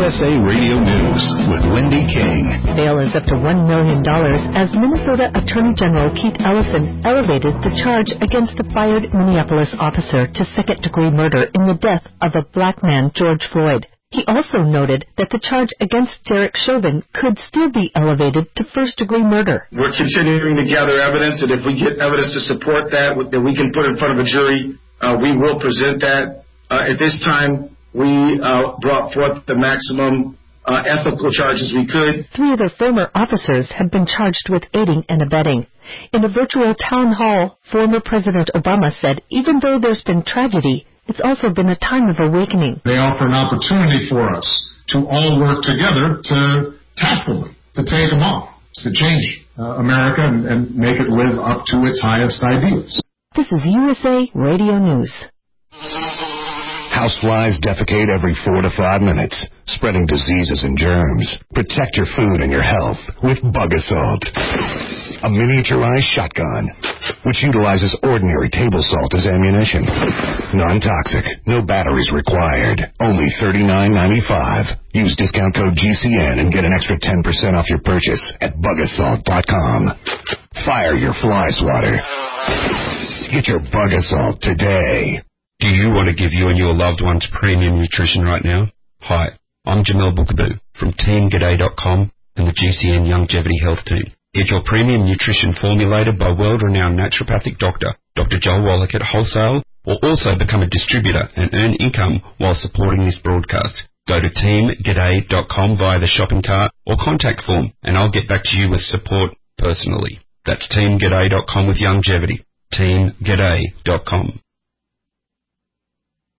USA Radio News with Wendy King. Bail is up to $1 million as Minnesota Attorney General Keith Ellison elevated the charge against a fired Minneapolis officer to second-degree murder in the death of a black man, George Floyd. He also noted that the charge against Derek Chauvin could still be elevated to first-degree murder. We're continuing to gather evidence, and if we get evidence to support that we can put in front of a jury, we will present that. At this time, we brought forth the maximum ethical charges we could. 3 other former officers have been charged with aiding and abetting. In a virtual town hall, former President Obama said, even though there's been tragedy, it's also been a time of awakening. They offer an opportunity for us to all work together to tackle them, to take them on, to change America and make it live up to its highest ideals. This is USA Radio News. Houseflies defecate every 4 to 5 minutes, spreading diseases and germs. Protect your food and your health with Bug Assault, a miniaturized shotgun which utilizes ordinary table salt as ammunition. Non-toxic, no batteries required, only $39.95. Use discount code GCN and get an extra 10% off your purchase at bugassault.com. Fire your fly swatter. Get your Bug Assault today. Do you want to give you and your loved ones premium nutrition right now? Hi, I'm Jamel Bookaboo from TeamGaday.com and the GCN Longevity Health Team. Get your premium nutrition formulated by world-renowned naturopathic doctor, Dr. Joel Wallach at Wholesale, or also become a distributor and earn income while supporting this broadcast. Go to TeamGaday.com via the shopping cart or contact form, and I'll get back to you with support personally. That's TeamGaday.com with longevity. TeamGaday.com.